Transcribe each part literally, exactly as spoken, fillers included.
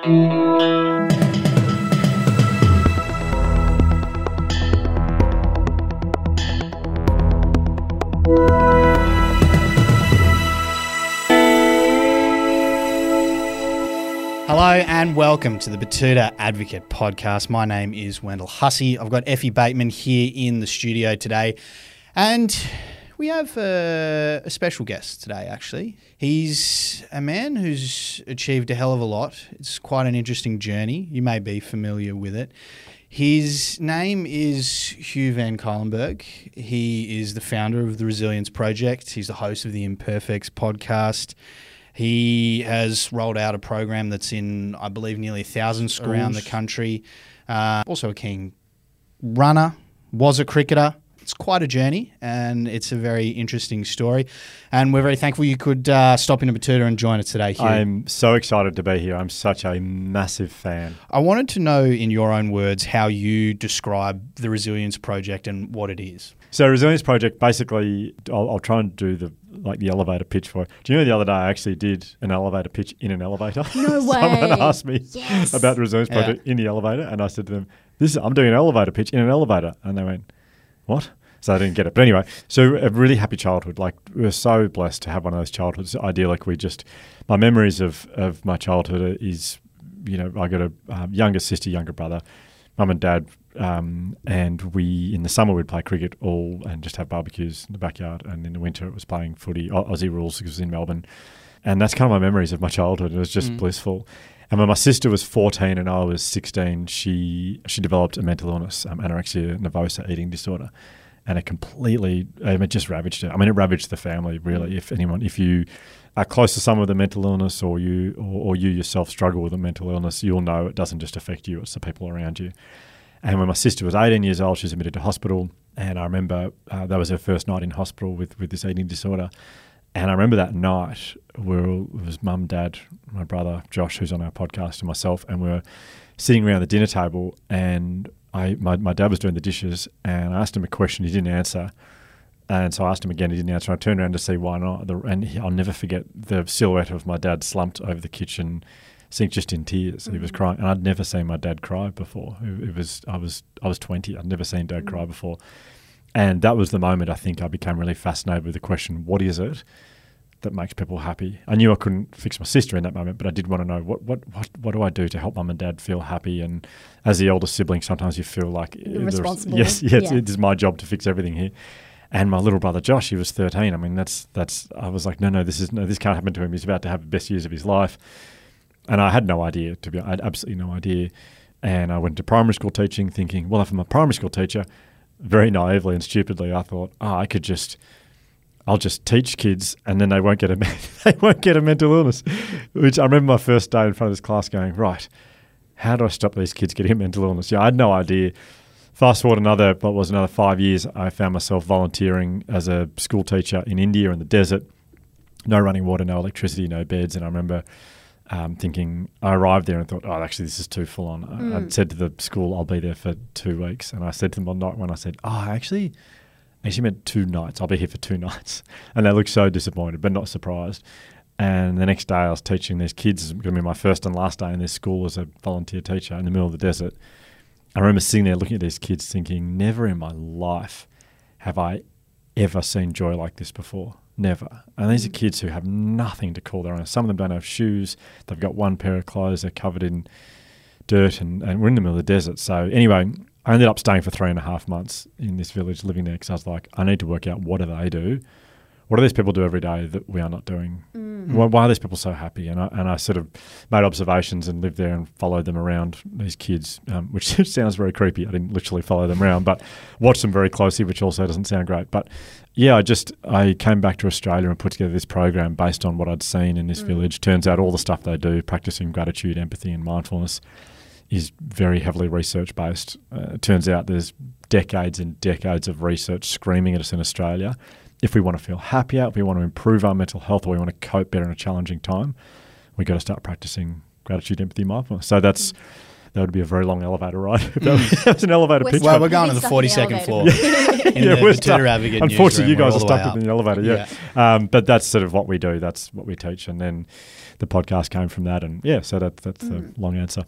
Hello and welcome to the Betoota Advocate podcast. My name is Wendell Hussey. I've got Effie Bateman here in the studio today, and we have a, a special guest today, actually. He's a man who's achieved a hell of a lot. It's quite an interesting journey. You may be familiar with it. His name is Hugh Van Cuylenburg. He is the founder of the Resilience Project. He's the host of the Imperfects podcast. He has rolled out a program that's in, I believe, nearly a thousand schools around the country. Uh, also a keen runner, was a cricketer. It's quite a journey, and it's a very interesting story. And we're very thankful you could uh, stop into Betoota and join us today, Hugh. I'm so excited to be here. I'm such a massive fan. I wanted to know, in your own words, how you describe the Resilience Project and what it is. So Resilience Project, basically, I'll, I'll try and do the like the elevator pitch for it. Do you know the other day I actually did an elevator pitch in an elevator? No way. Someone asked me yes. about the Resilience Project yeah. in the elevator, and I said to them, "This is, I'm doing an elevator pitch in an elevator," and they went, "What?" So I didn't get it. But anyway, so a really happy childhood. Like, we were so blessed to have one of those childhoods. Idyllic. We just, my memories of, of my childhood is, you know, I got a um, younger sister, younger brother, mum and dad, um, and we, in the summer, we'd play cricket all and just have barbecues in the backyard. And in the winter, it was playing footy, Aussie rules, because it was in Melbourne. And that's kind of my memories of my childhood. It was just mm. blissful. And when my sister was fourteen and I was sixteen, she she developed a mental illness, um, anorexia nervosa eating disorder. And it completely, um, it just ravaged it. I mean, it ravaged the family, really. If anyone, if you are close to someone with a mental illness, or you, or, or you yourself struggle with a mental illness, you'll know it doesn't just affect you; it's the people around you. And when my sister was eighteen years old, she was admitted to hospital. And I remember uh, that was her first night in hospital with with this eating disorder. And I remember that night, we were, it was mum, dad, my brother Josh, who's on our podcast, and myself, and we were sitting around the dinner table, and I, my, my dad was doing the dishes, and I asked him a question he didn't answer. And so I asked him again, he didn't answer. I turned around to see why not. The, and he, I'll never forget the silhouette of my dad slumped over the kitchen sink, just in tears. Mm-hmm. He was crying. And I'd never seen my dad cry before. It, it was I was I was twenty. I'd never seen dad mm-hmm. cry before. And that was the moment I think I became really fascinated with the question, what is it that makes people happy? I knew I couldn't fix my sister in that moment, but I did want to know what what what, what do I do to help mum and dad feel happy? And as the older sibling, sometimes you feel like You're responsible. Yes, yes, yeah. It is my job to fix everything here. And my little brother Josh, he was thirteen. I mean, that's that's. I was like, no, no, this is no, this can't happen to him. He's about to have the best years of his life. And I had no idea. To be, I had absolutely no idea. And I went to primary school teaching, thinking, well, if I'm a primary school teacher, very naively and stupidly, I thought, oh, I could just. I'll just teach kids, and then they won't get a they won't get a mental illness. Which I remember my first day in front of this class going, right, how do I stop these kids getting a mental illness? Yeah, I had no idea. Fast forward another, what was another five years, I found myself volunteering as a school teacher in India in the desert. No running water, no electricity, no beds, and I remember um, thinking, I arrived there and thought, oh, actually, this is too full on. Mm. I, I said to the school, I'll be there for two weeks, and I said to them one night when I said, oh, actually. Actually meant two nights. I'll be here for two nights. And they looked so disappointed, but not surprised. And the next day I was teaching these kids. It was going to be my first and last day in this school as a volunteer teacher in the middle of the desert. I remember sitting there looking at these kids thinking, never in my life have I ever seen joy like this before. Never. And these are kids who have nothing to call their own. Some of them don't have shoes. They've got one pair of clothes. They're covered in dirt, and, and we're in the middle of the desert. So anyway, I ended up staying for three and a half months in this village, living there, because I was like, I need to work out what do they do? What do these people do every day that we are not doing? Mm. Why, why are these people so happy? And I, and I sort of made observations and lived there and followed them around, these kids, um, which sounds very creepy. I didn't literally follow them around, but watched them very closely, which also doesn't sound great. But yeah, I just, I came back to Australia and put together this program based on what I'd seen in this mm. village. Turns out all the stuff they do, practicing gratitude, empathy and mindfulness, is very heavily research-based. Uh, it turns out there's decades and decades of research screaming at us in Australia. If we want to feel happier, if we want to improve our mental health, or we want to cope better in a challenging time, we've got to start practicing gratitude, empathy, mindfulness. So that's that would be a very long elevator ride. If that was, that was an elevator We're pitch. Well, but- we're going to the Stuck in the forty-second floor. elevator. In Yeah, the we're Batuta stuck. Advocate Unfortunately, you newsroom, guys we're are all the way stuck in up. the elevator. Yeah, Um, but that's sort of what we do. That's what we teach, and then the podcast came from that. And yeah, so that, that's Mm. the long answer.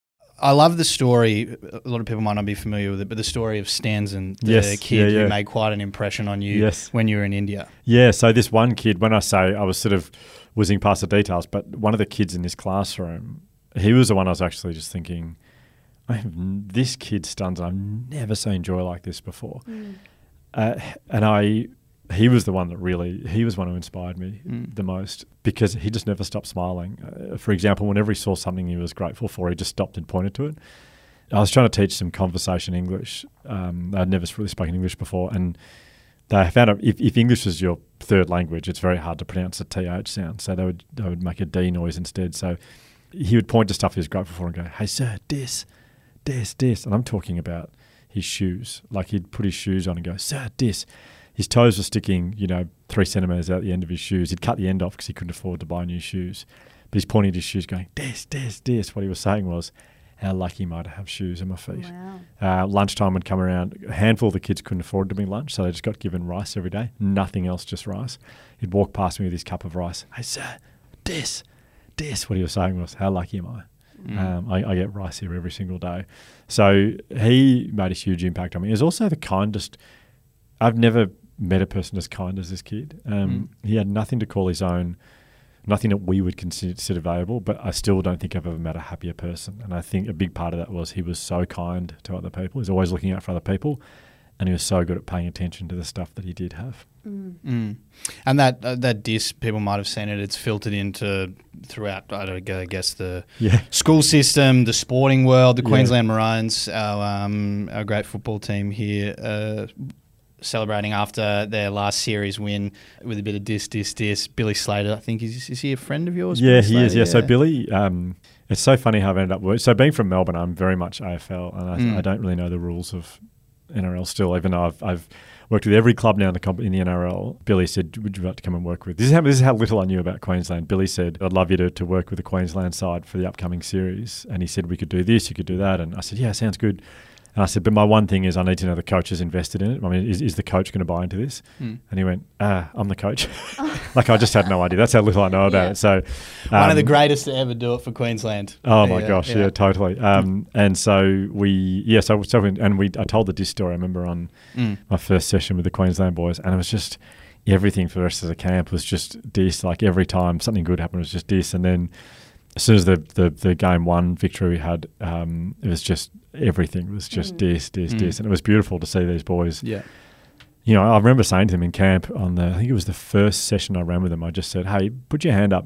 I love the story. A lot of people might not be familiar with it, but the story of Stanzen, the Yes, kid yeah, yeah. who made quite an impression on you Yes. when you were in India. Yeah, so this one kid, when I say I was sort of whizzing past the details, but one of the kids in this classroom, he was the one I was actually just thinking, I have, this kid stuns. I've never seen joy like this before. Mm. Uh, and I, he was the one that really, he was one who inspired me Mm. the most because he just never stopped smiling. Uh, for example, whenever he saw something he was grateful for, he just stopped and pointed to it. I was trying to teach some conversation English. Um, I'd never really spoken English before, and they found out if, if English is your third language, it's very hard to pronounce the T H sound. So they would they would make a D noise instead. So he would point to stuff he was grateful for and go, "Hey sir, this, this, this," and I'm talking about his shoes. Like he'd put his shoes on and go, "Sir, this." His toes were sticking, you know, three centimetres out the end of his shoes. He'd cut the end off because he couldn't afford to buy new shoes. But he's pointing at his shoes going, "This, this, this." What he was saying was, how lucky am I to have shoes on my feet. Wow. Uh, lunchtime would come around. A handful of the kids couldn't afford to bring lunch, so they just got given rice every day. Nothing else, just rice. He'd walk past me with his cup of rice. "Hey, sir, this, this." What he was saying was, how lucky am I? Mm. Um, I, I get rice here every single day. So he made a huge impact on me. He was also the kindest. I've never met a person as kind as this kid. Um, Mm. He had nothing to call his own, nothing that we would consider valuable, but I still don't think I've ever met a happier person. And I think a big part of that was he was so kind to other people. He was always looking out for other people, and he was so good at paying attention to the stuff that he did have. Mm. Mm. And that uh, that diss, people might have seen it. It's filtered into throughout. I don't I guess the Yeah. school system, the sporting world, the Yeah. Queensland Maroons, our um, our great football team here, uh, celebrating after their last series win with a bit of diss, diss, diss. Billy Slater, I think is is he a friend of yours? Yeah, Billy he is. Slater? Yeah. So Billy, um, it's so funny how I've ended up working. So being from Melbourne, I'm very much A F L, and I, Mm. I don't really know the rules of N R L still, even though I've, I've worked with every club now in the, comp- in the N R L. Billy said, "Would you like to come and work with?" This is how this is how little I knew about Queensland. Billy said, "I'd love you to, to work with the Queensland side for the upcoming series," and he said, "We could do this, you could do that," and I said, "Yeah, sounds good." And I said, "But my one thing is I need to know the coach is invested in it. I mean, is, is the coach going to buy into this?" Mm. And he went, "Ah, I'm the coach." Like I just had no idea. That's how little I know about Yeah. it. So One of the um, greatest to ever do it for Queensland. Oh my Yeah, gosh, yeah, yeah. totally. Um, and so we, yeah, so, so and we, I told the diss story. I remember on Mm. my first session with the Queensland boys, and it was just everything for the rest of the camp was just diss. Like every time something good happened, it was just diss. And then as soon as the the, the game one victory we had, um, it was just everything was just Mm. diss, diss, Mm. diss, and it was beautiful to see these boys. Yeah. You know, I remember saying to them in camp on the, I think it was the first session I ran with them, I just said, "Hey, put your hand up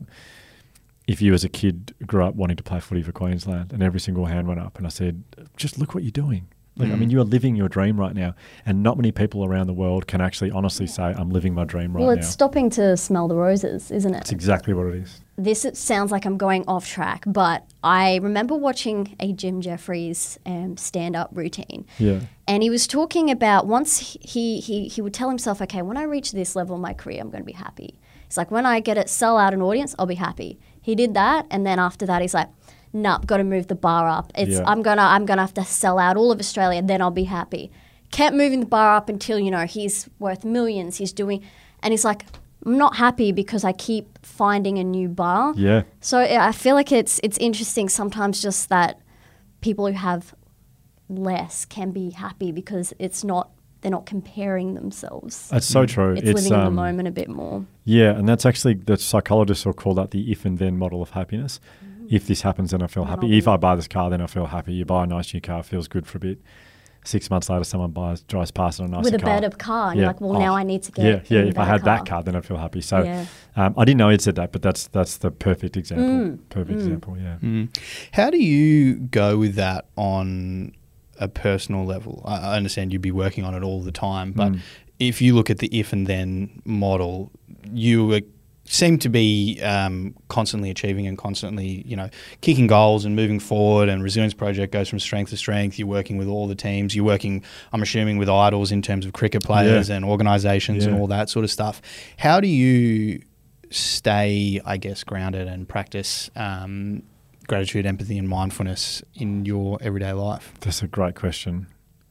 if you as a kid grew up wanting to play footy for Queensland," and every single hand went up. And I said, "Just look what you're doing. Like, I Mm. mean, you are living your dream right now, and not many people around the world can actually honestly say, I'm living my dream right Well, now." it's stopping to smell the roses, isn't it? That's exactly what it is. This it sounds like I'm going off track, but I remember watching a Jim Jeffries um, stand-up routine, Yeah. and he was talking about once he, he he would tell himself, okay, when I reach this level in my career, I'm going to be happy. It's like, when I get it, sell out an audience, I'll be happy. He did that, and then after that, he's like, nah, got to move the bar up. It's Yeah. I'm gonna I'm gonna have to sell out all of Australia, then I'll be happy. Kept moving the bar up until, you know, he's worth millions. He's doing, and he's like, I'm not happy because I keep finding a new bar. Yeah. So I feel like it's it's interesting sometimes just that people who have less can be happy because it's not they're not comparing themselves. That's so true. It's, living in the um, moment a bit more. Yeah, and that's actually, the psychologists will call that the if and then model of happiness. If this happens, then I feel Then happy. I'll If be- I buy this car, then I feel happy. You buy a nice new car, feels good for a bit. Six months later, someone buys, drives past in a nicer With a car. better car, and Yeah. you're like, well, Oh, now I need to get Yeah, an yeah. If I better had that car. car, then I'd feel happy. So Yeah. um, I didn't know he'd said that, but that's that's the perfect example. Mm, Perfect mm. example, yeah. Mm. How do you go with that on a personal level? I I understand you'd be working on it all the time, but Mm. if you look at the if and then model, you uh, seem to be um, constantly achieving and constantly, you know, kicking goals and moving forward. And Resilience Project goes from strength to strength. You're working with all the teams. You're working, I'm assuming, with idols in terms of cricket players Yeah. and organisations and Yeah. all that sort of stuff. How do you stay, I guess, grounded and practice um, gratitude, empathy, and mindfulness in your everyday life? That's a great question.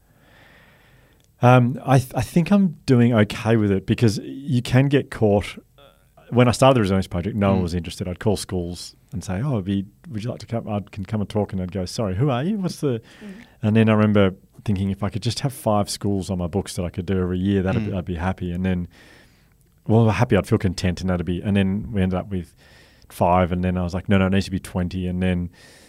Um, I th- I think I'm doing okay with it because you can get caught. When I started the Resilience Project, no mm. one was interested. I'd call schools and say, "Oh, be, would you like to come? I can come and talk." And I'd go, "Sorry, who are you? What's the?" Mm. And then I remember thinking, if I could just have five schools on my books that I could do every year, that mm. I'd be happy. And then, well, happy, I'd feel content, and that'd be. And then we ended up with five, and then I was like, "No, no, it needs to be twenty." And then,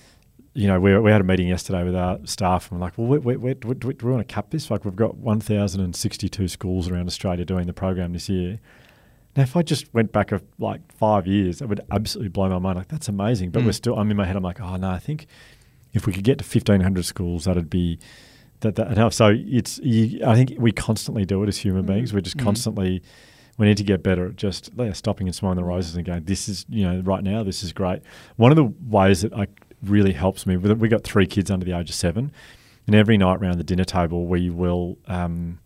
you know, we we had a meeting yesterday with our staff, and we're like, "Well, we we we, we, we, we want to cap this. Like, we've got one thousand sixty-two schools around Australia doing the program this year." Now, if I just went back of like five years, it would absolutely blow my mind. Like, that's amazing. But mm. we're still, I'm in my head, I'm like, oh, no, I think if we could get to fifteen hundred schools, that'd be, that, that enough. So it's, you, I think we constantly do it as human mm. beings. We're just mm. constantly, we need to get better at just yeah, stopping and smelling the roses and going, this is, you know, right now, this is great. One of the ways that I really helps me, we got three kids under the age of seven, and every night around the dinner table, we will, um,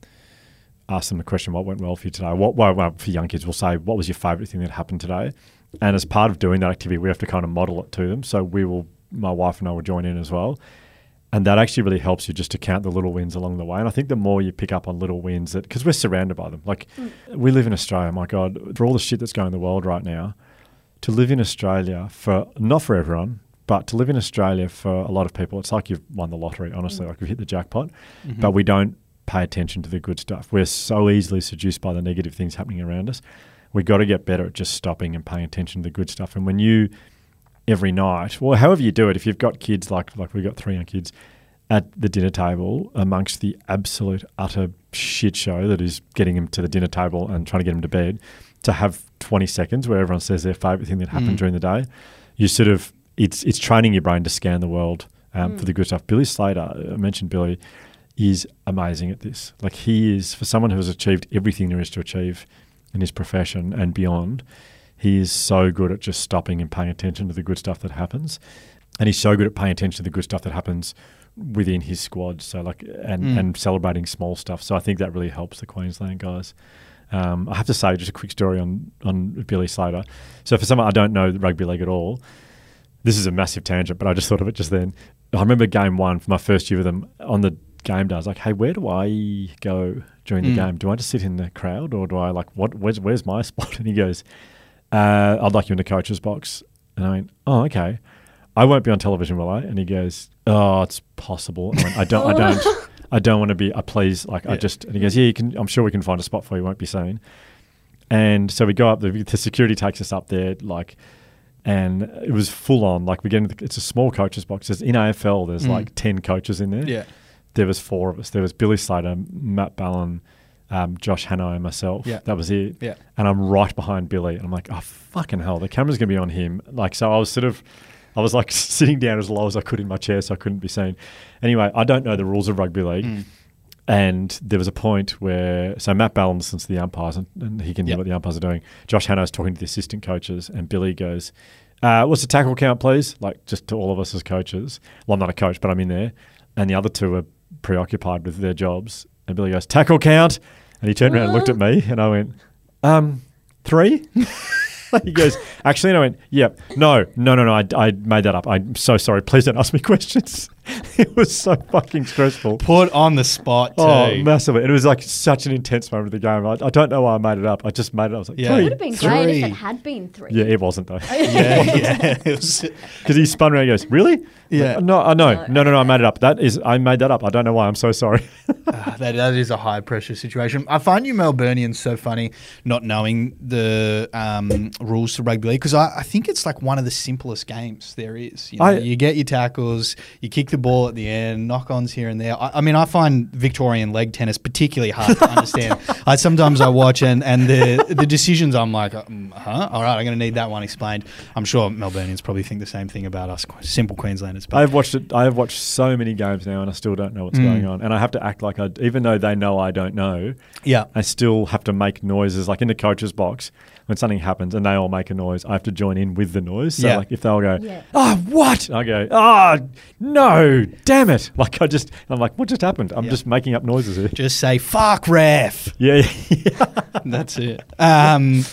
ask them the question, what went well for you today? What, well, well, for young kids, we'll say, what was your favourite thing that happened today? And as part of doing that activity, we have to kind of model it to them. So we will, my wife and I will join in as well. And that actually really helps you just to count the little wins along the way. And I think the more you pick up on little wins, that because we're surrounded by them. Like, mm. we live in Australia, my God, for all the shit that's going in the world right now, to live in Australia for, not for everyone, but to live in Australia for a lot of people, it's like you've won the lottery, honestly, mm. like we've hit the jackpot. Mm-hmm. But we don't pay attention to the good stuff. We're so easily seduced by the negative things happening around us. We've got to get better at just stopping and paying attention to the good stuff. And when you, every night, well, however you do it, if you've got kids, like like we've got three young kids, at the dinner table, amongst the absolute utter shit show that is getting them to the dinner table and trying to get them to bed, to have twenty seconds where everyone says their favourite thing that happened mm. during the day, you sort of, it's it's training your brain to scan the world um, mm. for the good stuff. Billy Slater, I mentioned Billy, is amazing at this. Like, he is, for someone who has achieved everything there is to achieve in his profession and beyond, he is so good at just stopping and paying attention to the good stuff that happens. And he's so good at paying attention to the good stuff that happens within his squad. So like, and, mm. and celebrating small stuff. So I think that really helps the Queensland guys. Um, I have to say, just a quick story on, on Billy Slater. So for someone I don't know rugby league at all, this is a massive tangent, but I just thought of it just then. I remember game one for my first year with them on the game day. I was like, hey, where do I go during the mm. game? Do I just sit in the crowd, or do I like what? Where's where's my spot? And he goes, uh, I'd like you in the coach's box. And I went, oh, okay. I won't be on television, will I? And he goes, oh, it's possible. And I went, I don't, I don't, I don't want to be. I please, like, yeah. I just. And he goes, yeah, you can. I'm sure we can find a spot for you. Won't be seen. And so we go up. The, the security takes us up there, like. And it was full on. Like, we get into the, it's a small coach's box. There's, in A F L, there's mm. like ten coaches in there. Yeah. There was four of us. There was Billy Slater, Matt Ballon, um, Josh Hannay, and myself. Yeah. That was it. Yeah. And I'm right behind Billy. And I'm like, oh, fucking hell, the camera's going to be on him. Like, so I was sort of, I was like sitting down as low as I could in my chair so I couldn't be seen. Anyway, I don't know the rules of rugby league. Mm. And there was a point where, so Matt Ballon listens to the umpires and, and he can hear yep. what the umpires are doing. Josh Hannay's talking to the assistant coaches, and Billy goes, uh, what's the tackle count, please? Like, just to all of us as coaches. Well, I'm not a coach, but I'm in there. And the other two are preoccupied with their jobs. And Billy goes, tackle count. And he turned around and looked at me, and I went, um, three? He goes, actually, and I went, yep, no, no, no, no, I, I made that up. I'm so sorry. Please don't ask me questions. It was so fucking stressful. Put on the spot, too. Oh, massively. And it was like such an intense moment of the game. I, I don't know why I made it up. I just made it up. I was like, yeah. three. It would have been three. great if it had been three. Yeah, it wasn't, though. yeah, yeah. Because he spun around and goes, really? Yeah. Like, no, uh, no, no, no, no, no, I made it up. That is, I made that up. I don't know why. I'm so sorry. uh, that, that is a high-pressure situation. I find you Melburnians so funny not knowing the um, rules to rugby league, because I, I think it's like one of the simplest games there is. You know, I, you get your tackles, you kick the ball at the end, knock-ons here and there. I, I mean, I find Victorian leg tennis particularly hard to understand. I sometimes I watch and, and the the decisions, I'm like, um, huh? All right, I'm going to need that one explained. I'm sure Melburnians probably think the same thing about us, simple Queenslanders. But I've watched it. I have watched so many games now, and I still don't know what's mm. going on. And I have to act like I, even though they know I don't know, yeah, I still have to make noises. Like in the coach's box, when something happens and they all make a noise, I have to join in with the noise. So yeah. like if they'll go, yeah. oh, what? I go, oh, no, damn it. Like I just, I'm like, what just happened? I'm yeah. just making up noises here. Just say, fuck ref. Yeah. yeah. That's it. Um,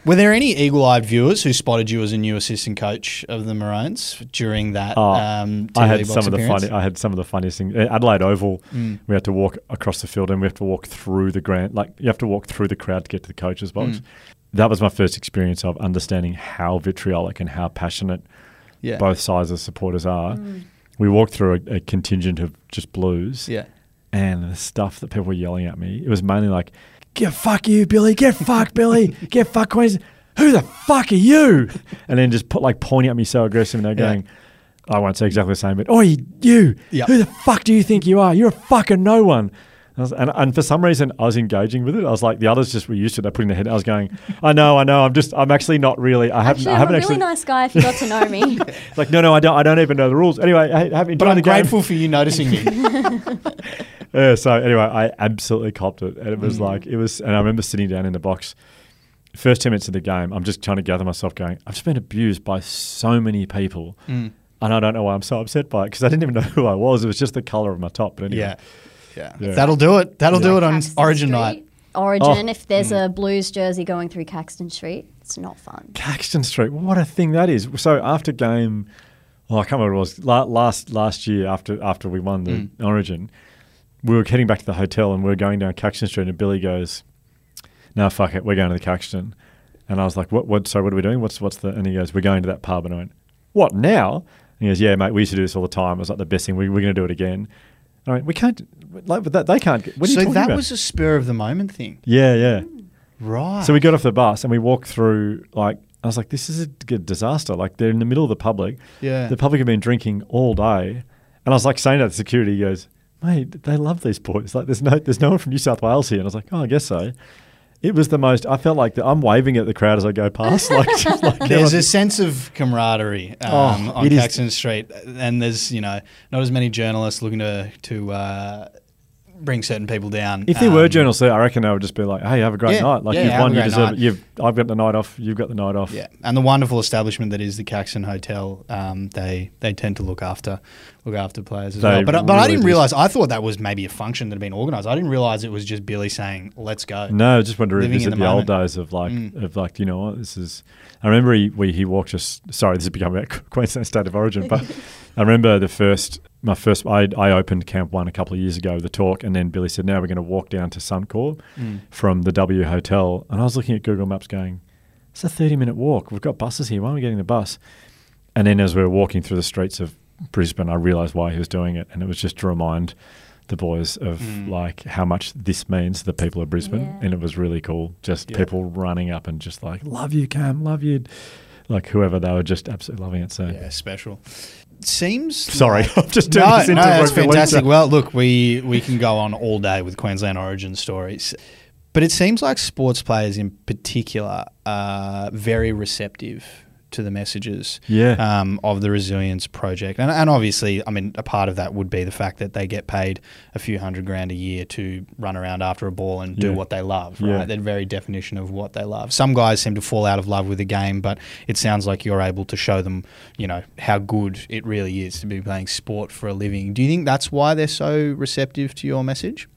Were there any eagle-eyed viewers who spotted you as a new assistant coach of the Maroons during that Oh, um, T V I had box some of the appearance? funny. I had some of the funniest things. At Adelaide Oval, Mm. we had to walk across the field, and we have to walk through the grand. Like you have to walk through the crowd to get to the coach's box. Mm. That was my first experience of understanding how vitriolic and how passionate Yeah. both sides of supporters are. We walked through a, a contingent of just blues, Yeah. and the stuff that people were yelling at me, it was mainly like, "Get fuck you, Billy! Get fucked, Billy! Get fucked, Queens! Who the fuck are you?" And then just put like pointing at me so aggressive, and they're Yeah. going, I won't say exactly the same, but "Oh, you, you Yep. who the fuck do you think you are? You're a fucking no one." I was, and, and for some reason, I was engaging with it. I was like, the others just were used to it. They're putting their head. I was going, "I know, I know. I'm just, I'm actually not really. I haven't, Actually, I I'm haven't a actually." really nice guy if you got to know me. Like, no, no, I don't. I don't even know the rules. Anyway, I haven't. But I'm grateful for you noticing me. Yeah, so anyway, I absolutely copped it. And it was Mm. like, it was, and I remember sitting down in the box, first ten minutes of the game, I'm just trying to gather myself going, I've just been abused by so many people. Mm. And I don't know why I'm so upset by it because I didn't even know who I was. It was just the colour of my top. But anyway. Yeah. yeah. Yeah. That'll do it. That'll do it on Caxton Origin Street. night. Origin, Oh. if there's a Blues jersey going through Caxton Street, it's not fun. Caxton Street, what a thing that is. So after game, oh, I can't remember what it was, la- last last year after after we won the Mm. Origin, we were heading back to the hotel and we were going down Caxton Street and Billy goes, "No, fuck it, we're going to the Caxton." And I was like, "What? What? So what are we doing? What's what's the?" And he goes, "We're going to that pub." And I went, "What now?" And he goes, "Yeah, mate, we used to do this all the time. It was like the best thing. We, we're going to do it again." I went, "We can't. Like, but that they can't. What are you So talking that about?" was a spur of the moment thing. yeah, yeah. Right. So we got off the bus and we walked through, like, I was like, this is a g- disaster. Like, they're in the middle of the public. Yeah. The public have been drinking all day. And I was like saying that to security, he goes, "Mate, they love these boys. Like, there's no there's no one from New South Wales here." And I was like, "Oh, I guess so." It was the most, I felt like the, I'm waving at the crowd as I go past. Like, just like There's like- a sense of camaraderie um, Oh, on it is- Caxton Street, and there's you know not as many journalists looking to to uh, bring certain people down. If there were Um, journalists there, I reckon they would just be like, "Hey, have a great Yeah, night. Like, yeah, you've have won, a you great deserve night." it. You've, I've got the night off. You've got the night off." Yeah, and the wonderful establishment that is the Caxton Hotel, um, they they tend to look after look after players as They well. But but I really didn't do. realize. I thought that was maybe a function that had been organised. I didn't realize it was just Billy saying, "Let's go." No, I just wanted to Living in revisit the the, old moment. days of like, Mm. of like, you know what, this is. I remember he we, he walked us. Sorry, this is becoming about Queensland State of Origin, but I remember the first, my first. I I opened Camp One a couple of years ago with the talk, and then Billy said, "Now we're going to walk down to Suncorp Mm. from the W Hotel," and I was looking at Google Maps, going, "It's a thirty minute walk. We've got buses here. Why aren't we getting the bus?" And then as we were walking through the streets of Brisbane, I realised why he was doing it, and it was just to remind the boys of Mm. like how much this means to the people of Brisbane, Yeah. and it was really cool. Just Yeah. people running up and just like, "Love you, Cam, love you," like whoever, they were just absolutely loving it. So Yeah, special. Seems sorry, like- I've just turned no, this no, into that's rugby league. fantastic. Well, look, we we can go on all day with Queensland Origin stories, but it seems like sports players in particular are very receptive to the messages Yeah. um, of the Resilience Project. And, and obviously, I mean, a part of that would be the fact that they get paid a few hundred grand a year to run around after a ball and do Yeah. what they love, right? Yeah. Their very definition of what they love. Some guys seem to fall out of love with the game, but it sounds like you're able to show them, you know, how good it really is to be playing sport for a living. Do you think that's why they're so receptive to your message?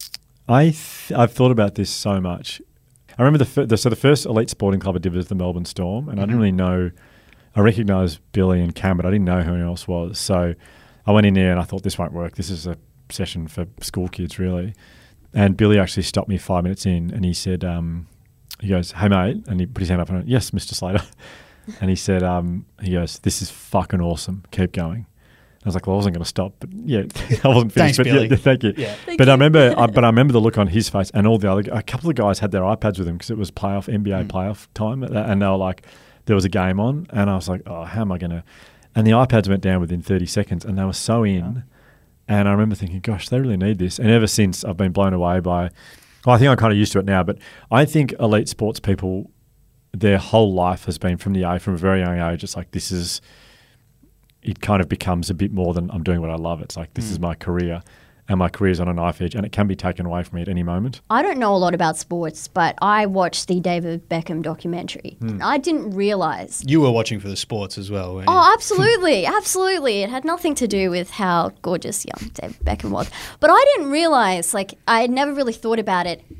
I th- I've thought about this so much. I remember the, fir- the so the first elite sporting club I did was the Melbourne Storm, and I Mhm. didn't really know. I recognised Billy and Cam, but I didn't know who anyone else was. So I went in there and I thought, this won't work. This is a session for school kids, really. And Billy actually stopped me five minutes in, and he said, um, he goes, "Hey mate," and he put his hand up and I went, "Yes, Mister Slater." And he said, um, he goes, "This is fucking awesome. Keep going." I was like, well, I wasn't going to stop, but yeah, I wasn't Thanks, finished. but Billy. yeah, thank you. Yeah. Thank but I you. remember, I, but I remember the look on his face, and all the other, a couple of guys had their iPads with them because it was playoff N B A Mm. playoff time, and they were like, there was a game on, and I was like, oh, how am I going to? And the iPads went down within thirty seconds, and they were so in. Yeah. And I remember thinking, gosh, they really need this. And ever since, I've been blown away by. Well, I think I'm kind of used to it now, but I think elite sports people, their whole life has been from the age, from a very young age. It's like this is. It kind of becomes a bit more than I'm doing what I love. It's like, this Mm. is my career, and my career's on a knife edge, and it can be taken away from me at any moment. I don't know a lot about sports, but I watched the David Beckham documentary. And I didn't realize. You were watching for the sports as well, weren't you? Oh, absolutely, absolutely. It had nothing to do with how gorgeous young David Beckham was. But I didn't realize, like, I had never really thought about it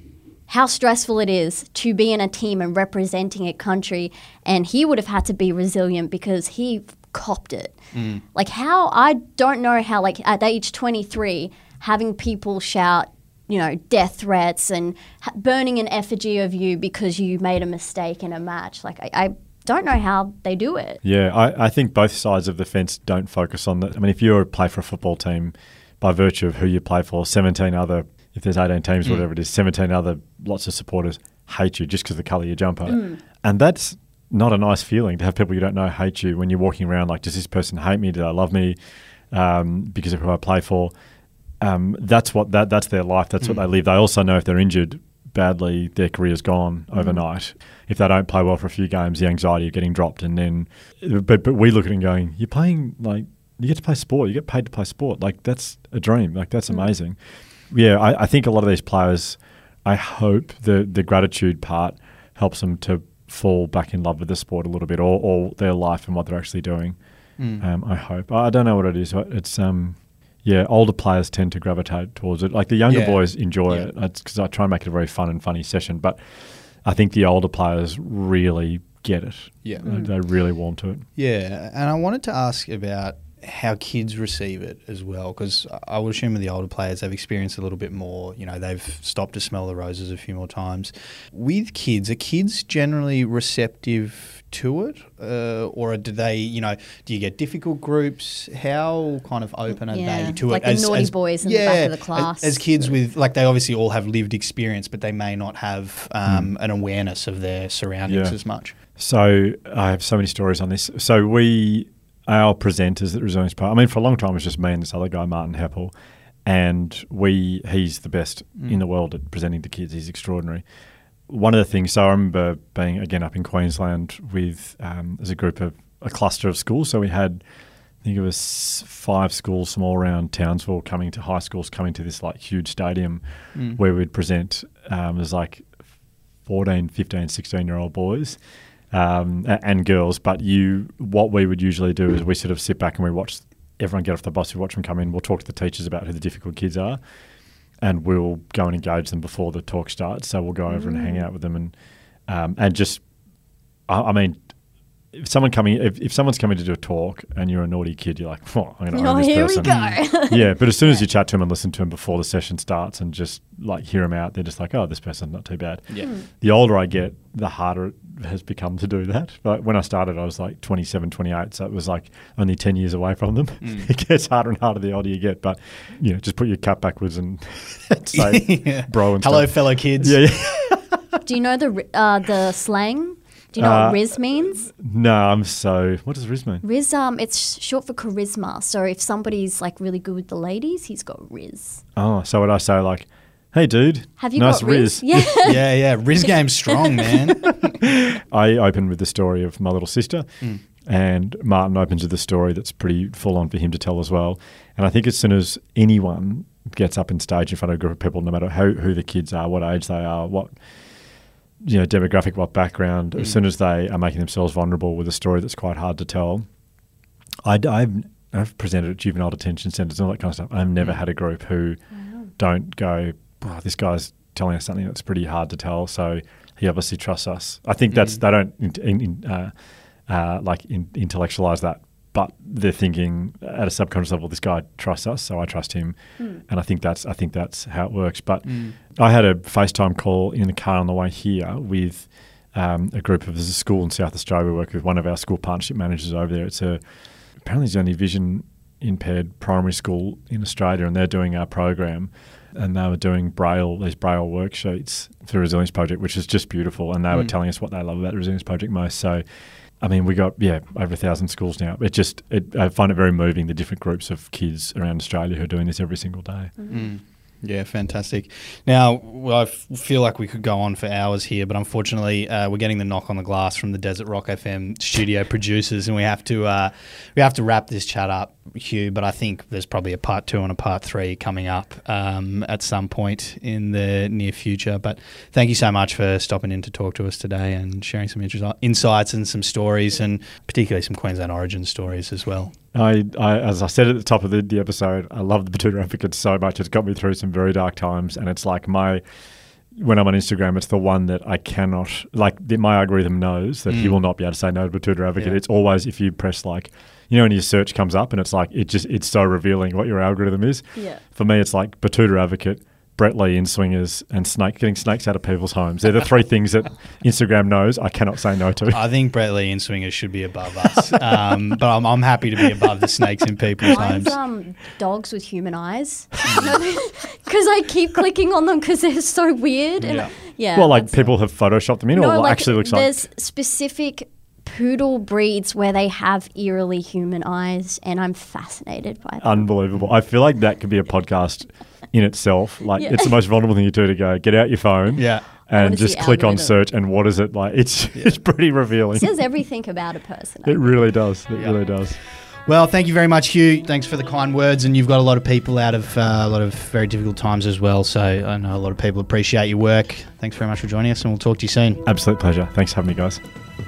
how stressful it is to be in a team and representing a country. And he would have had to be resilient because he copped it. Mm. Like how, I don't know how, like at age twenty-three, having people shout, you know, death threats and ha- burning an effigy of you because you made a mistake in a match. Like I, I don't know how they do it. Yeah, I, I think both sides of the fence don't focus on that. I mean, if you play for a football team, by virtue of who you play for, seventeen other, if there's eighteen teams, mm. whatever it is, seventeen other, lots of supporters hate you just because of the colour of your jumper. Mm. And that's not a nice feeling to have people you don't know hate you when you're walking around like, does this person hate me? Do they love me um, because of who I play for? Um, that's what that that's their life. That's mm. what they live. They also know if they're injured badly, their career's gone mm. overnight. If they don't play well for a few games, the anxiety of getting dropped, and then, but but we look at it and going, you're playing like you get to play sport. You get paid to play sport. Like that's a dream. Like that's mm. amazing. Yeah, I, I think a lot of these players, I hope the the gratitude part helps them to fall back in love with the sport a little bit, or, or their life and what they're actually doing. Mm. Um, I hope. I don't know what it is. It's um. Yeah, older players tend to gravitate towards it. Like the younger yeah. boys enjoy yeah. it because I try and make it a very fun and funny session. But I think the older players really get it. Yeah, mm. they, they really warm to it. Yeah, and I wanted to ask about how kids receive it as well, because I would assume with the older players they've experienced a little bit more. You know, they've stopped to smell the roses a few more times. With kids, are kids generally receptive to it, uh, or do they, you know, do you get difficult groups? How kind of open are yeah, they to like it? Like the naughty as, boys in yeah, the back of the class. As, as kids with, like, they obviously all have lived experience, but they may not have um, mm. an awareness of their surroundings yeah. as much. So I have so many stories on this. So we, our presenters at Resilience Park, I mean, for a long time it was just me and this other guy, Martin Heppel, and we, he's the best mm. in the world at presenting to kids. He's extraordinary. One of the things, so I remember being, again, up in Queensland with, um, as a group of, a cluster of schools. So we had, I think it was five schools from all around Townsville coming to, high schools coming to this like huge stadium mm. where we'd present. Um, there's like fourteen, fifteen, sixteen-year-old boys um, and girls. But you, what we would usually do is we sort of sit back and we watch everyone get off the bus, we watch them come in, we'll talk to the teachers about who the difficult kids are, and we'll go and engage them before the talk starts. So we'll go over mm. and hang out with them and um, and just, I, I mean, if someone coming, if, if someone's coming to do a talk and you're a naughty kid, you're like, oh, I'm going to oh, own this here person. we go. Yeah, but as soon as you chat to them and listen to them before the session starts and just like hear them out, they're just like, oh, this person's not too bad. Yeah. Mm. The older I get, the harder it has become to do that. But when I started, I was like twenty-seven, twenty-eight, so it was like only ten years away from them. Mm. It gets harder and harder the older you get, but you know, just put your cap backwards and say, yeah. bro and hello, stuff. fellow kids. Yeah, yeah. Do you know the uh, the slang? Do you know uh, what Riz means? No, I'm so... What does Riz mean? Riz, um, it's short for charisma. So if somebody's like really good with the ladies, he's got Riz. Oh, so would I say like, hey, dude, have you nice got Riz? Riz. Yeah. yeah, yeah. Riz game's strong, man. I open with the story of my little sister, mm. and Martin opens with a story that's pretty full on for him to tell as well. And I think as soon as anyone gets up in stage in front of a group of people, no matter how, who the kids are, what age they are, what... you know, demographic, what background, mm. as soon as they are making themselves vulnerable with a story that's quite hard to tell. I, I've, I've presented at juvenile detention centres and all that kind of stuff. I've never mm. had a group who wow. don't go, oh, this guy's telling us something that's pretty hard to tell, so he obviously trusts us. I think that's, mm. they don't in, in, uh, uh, like in, intellectualise that, but they're thinking at a subconscious level, this guy trusts us, so I trust him, mm. and I think that's I think that's how it works. But mm. I had a FaceTime call in the car on the way here with um, a group of there's a school in South Australia. We work with one of our school partnership managers over there. It's a apparently it's the only vision impaired primary school in Australia, and they're doing our program, and they were doing Braille these Braille worksheets for the Resilience Project, which is just beautiful. And they mm. were telling us what they love about the Resilience Project most. So. I mean, we got, yeah, over a thousand schools now. It just, it, I find it very moving, the different groups of kids around Australia who are doing this every single day. Mm. Yeah, fantastic. Now, well, I f- feel like we could go on for hours here, but unfortunately, uh, we're getting the knock on the glass from the Desert Rock F M studio producers, and we have to uh, we have to wrap this chat up, Hugh. But I think there's probably a part two and a part three coming up um, at some point in the near future. But thank you so much for stopping in to talk to us today and sharing some interest, insights and some stories, and particularly some Queensland origin stories as well. I, I, as I said at the top of the, the episode, I love the Betoota Advocate so much. It's got me through some very dark times, and it's like my, when I'm on Instagram, it's the one that I cannot, like the, my algorithm knows that he Mm. will not be able to say no to Batuta Advocate. Yeah. It's always, if you press like, you know, when your search comes up and it's like, it just, it's so revealing what your algorithm is. Yeah. For me, it's like Batuta Advocate, Brett Lee in swingers, and snake getting snakes out of people's homes. They're the three things that Instagram knows I cannot say no to. I think Brett Lee in swingers should be above us, um, but I'm, I'm happy to be above the snakes in people's Mine's homes. um, dogs with human eyes. Because I keep clicking on them because they're so weird. And Yeah. yeah. Well, like that's- people have photoshopped them in, or No, what like actually looks like. there's specific poodle breeds where they have eerily human eyes, and I'm fascinated by that. Unbelievable. I feel like that could be a podcast in itself. Like Yeah. it's the most vulnerable thing you do to go, get out your phone Yeah. and What is just the click on algorithm? search, and what is it like? It's it's pretty revealing. It says everything about a person. It really does. It Yeah. really does. Well, thank you very much, Hugh. Thanks for the kind words, and you've got a lot of people out of uh, a lot of very difficult times as well. So I know a lot of people appreciate your work. Thanks very much for joining us, and we'll talk to you soon. Absolute pleasure. Thanks for having me, guys.